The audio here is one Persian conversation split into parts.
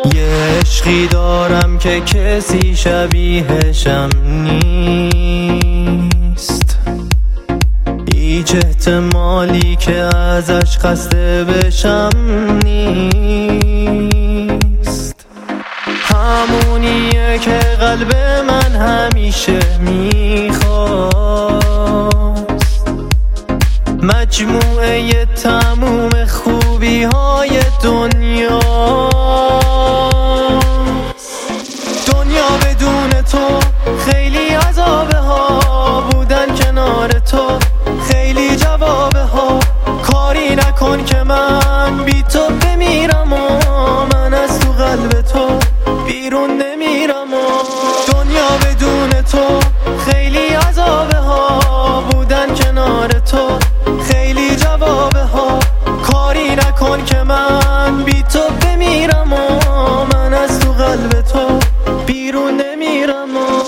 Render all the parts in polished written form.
یه عشقی دارم که کسی شبیهشم نیست، هیچ احتمالی که ازش خسته بشم نیست. همونیه که قلب من همیشه میخواست، مجموعه تموم خوبی های دنیا. دنیا بدون تو خیلی عذابه ها، بودن کنار تو خیلی جوابه ها. کاری نکن که من بی تو بمیرم و من از تو قلب تو بیرون نمیرم. و دنیا بدون تو خیلی عذابه ها، بودن کنار تو خیلی جوابه ها. کاری نکن که من بی تو بمیرم و من از تو قلب تو بیرون نمیرم.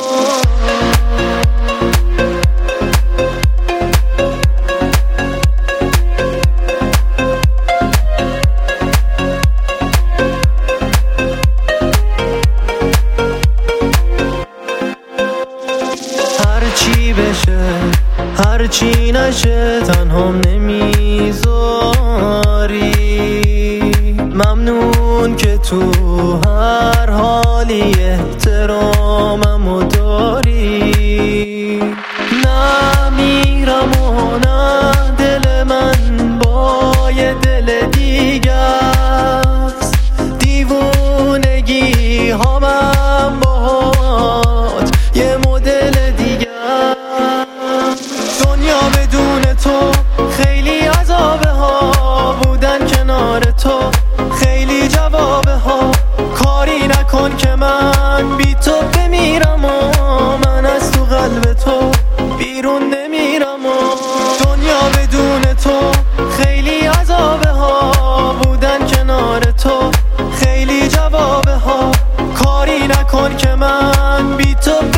هرچی بشه هرچی نشه تنهام نمیذاری. ممنون که تو هر حالی احتراممو داری. نمیرم و نه دل من با یه دل دیگه است. دیوونگی هامم باهات یه مدل دیگه. دنیا بدون تو خیلی عذابه ها، بودن کنار تو خیلی جوابه ها. کاری نکن که من بی تو بمیرم و من از تو قلب تو بیرون نمیرم. و دنیا بدون تو خیلی عذابه ها، بودن کنار تو خیلی جوابه ها. کاری نکن که من بی تو